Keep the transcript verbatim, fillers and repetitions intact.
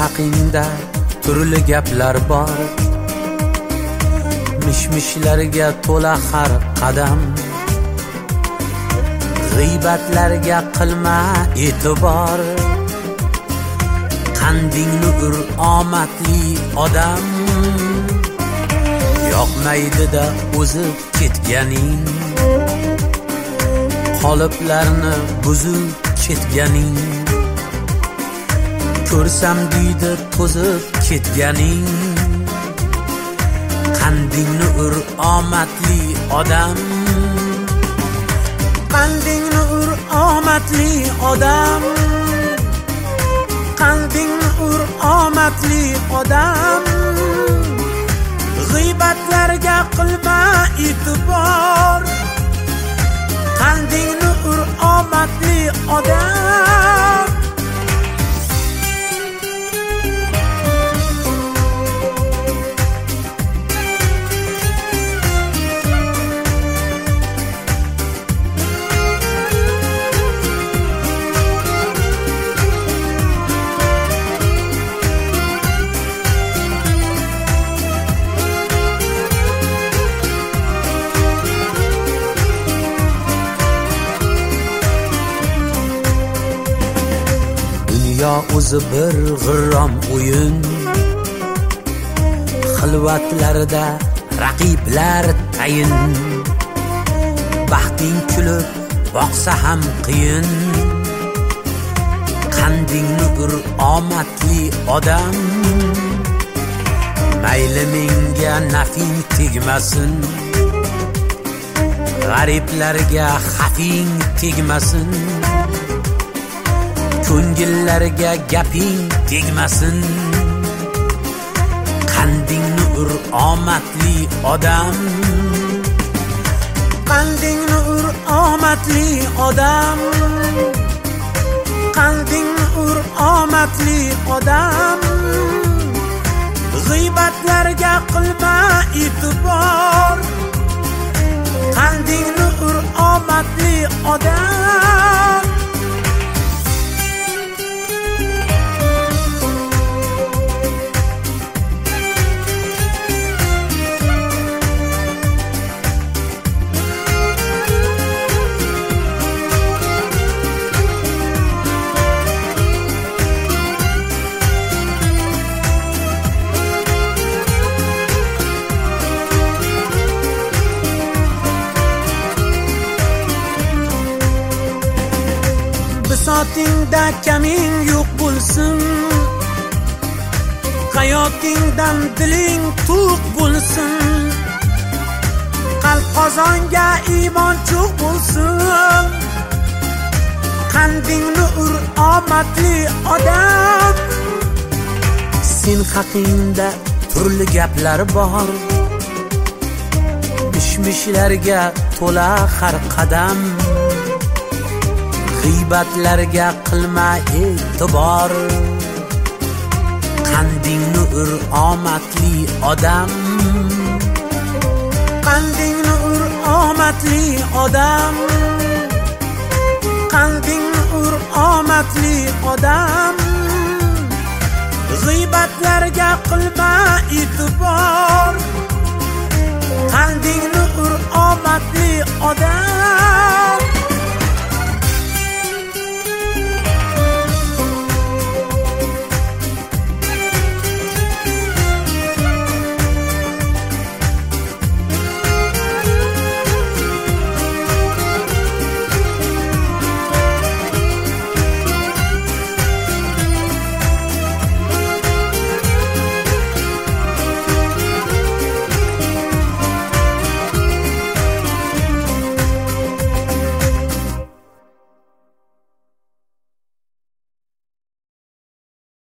haqingda turli gaplar bor, mishmishlarga to'la har qadam. G'iybatlarga qilma e'tibor, qandingni ur omadli odam. Yoqmaydi-da o'zib ketganing, qoliplarni buzib ketganing. Ko'rsam deydi to'zib ketganing, qandingni ur omadli odam. Qandingni ur omadli odam, qandingni ur omadli odam. G'iybatlarga qilma e'tibor, qandingni ur omadli odam. Yo o'zi bir g'irrom o'yin, xilvatlarda raqiblar tayin. Baxting kulib boqsa ham qiyin, qandingni ur omadli odam. Mayli menga nafing tegmasin, g'ariblarga xafing tegmasin. Ko'ngillarga gaping tegmasin, qandingni ur omadli odam. Qandingni ur omadli odam, qandingni ur omadli odam. G'iybatlarga qilma e'tibor, qandingni ur omadli odam. Bisotingda kaming yo'q bo'lsin, hayotingdan diling to'q bo'lsin. Qalb qozonga iymon cho'q bo'lsin, qandingni ur omadli odam. Sen haqingda turli gaplar bor, mishmishlarga to'la har qadam. G'iybatlarga qilma e'tibor, qandingni ur omadli odam. Qandingni ur omadli odam, qandingni ur omadli odam. G'iybatlarga qilma e'tibor, qandingni ur omadli odam.